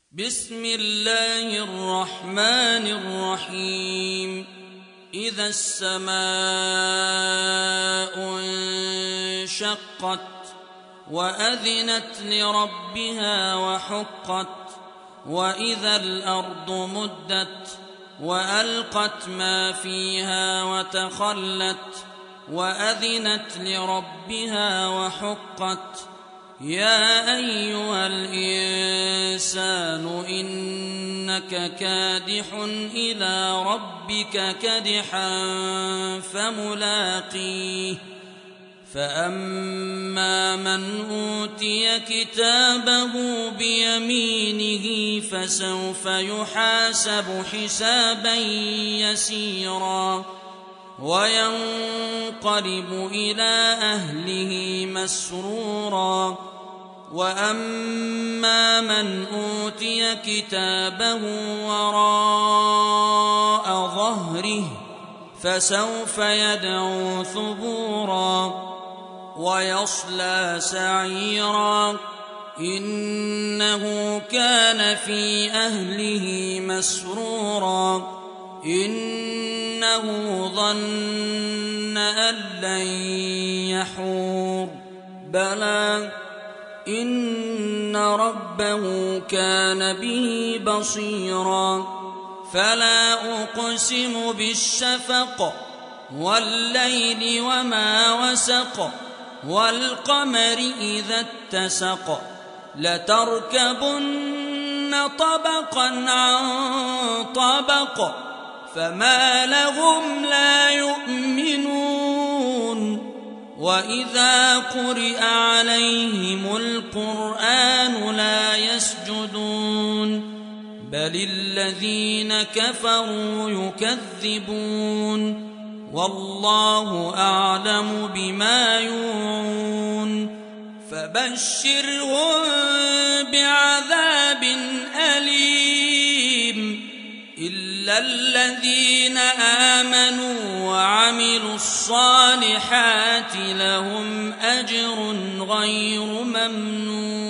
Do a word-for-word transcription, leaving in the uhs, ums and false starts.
بسم الله الرحمن الرحيم. إذا السماء انشقت وأذنت لربها وحقت وإذا الأرض مدت وألقت ما فيها وتخلت وأذنت لربها وحقت يا أيها الإنسان إنك كادح إلى ربك كدحا فملاقيه فأما من أوتي كتابه بيمينه فسوف يحاسب حسابا يسيرا وينقلب إلى أهله مسرورا وأما من أوتي كتابه وراء ظهره فسوف يدعو ثبورا ويصلى سعيرا إنه كان في أهله مسرورا إنه ظن أن لن يحور بلى إن ربه كان به بصيرا فلا أقسم بالشفق والليل وما وسق والقمر إذا اتسق لتركبن طبقا عن طبق فما لهم لا يؤمنون وإذا قرئ عليهم القرآن لا يسجدون بل الذين كفروا يكذبون والله أعلم بما يوعون فبشرهم بعذاب أليم إلا الذين آمنوا وعملوا الصالحات لهم أجر غير ممنون.